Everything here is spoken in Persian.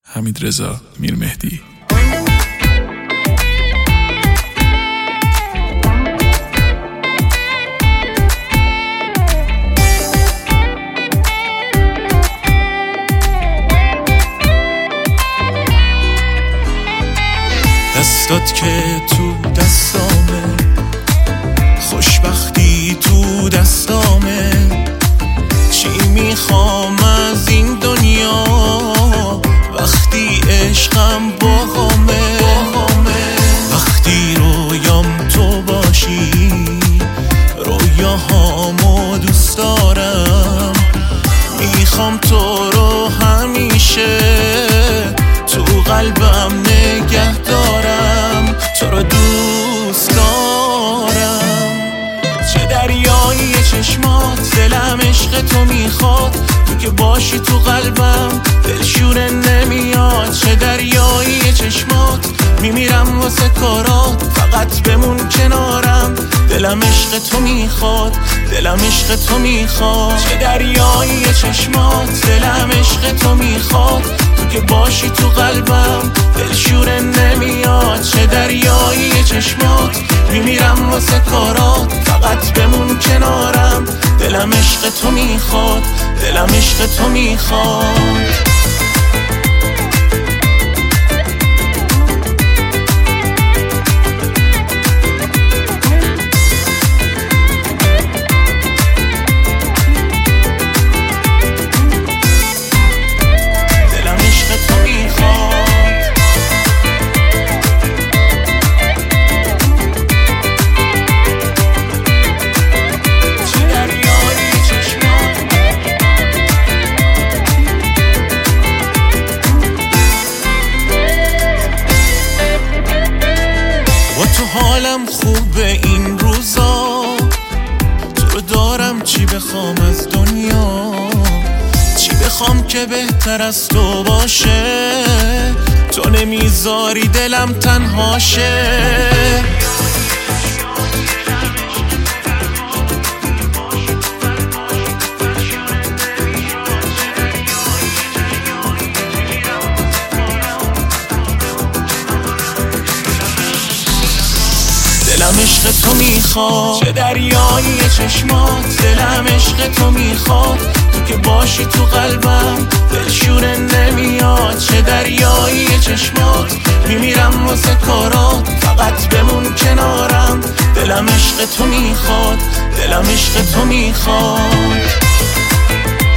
حمیدرضا میرمهدی. دستات که تو دستامه، خوشبختی تو دستامه، چی میخوام از این دنیا وقتی عشقم باهامه. وقتی رویام تو باشی، رویاهامو دوست دارم، میخوام تو رو همیشه تو قلبم نگه دارم، تو رو دوست دارم. چه دریایی چشمات، دلم عشق تو میخواد، تو که باشی تو قلبم دلشوره نمیاد. چه دریایی چشمات، میمیرم واسه کارات، فقط بمون کنارم، دلم عشق تو میخواد، دلم عشق تو میخواد. چه دریایی چشمات، دلم عشق تو میخواد، تو که باشی تو قلبم دلشوره نمیاد. چه دریایی چشمات، میمیرم واسه کارات، فقط بمون کنارم، دلم عشق تو میخواد، دلم عشق تو میخواد. حالم خوبه این روزا، تو رو دارم، چی بخوام از دنیا، چی بخوام که بهتر از تو باشه، تو نمیذاری دلم تنها شه. دلم عشق تو میخواد، چه دریایی چشمات، دلم عشق تو میخواد، تو که باشی تو قلبم دلشوره نمیاد. چه دریایی چشمات، میمیرم واسه کارات، فقط بمون کنارم، دلم عشق تو میخواد، دلم عشق تو میخواد.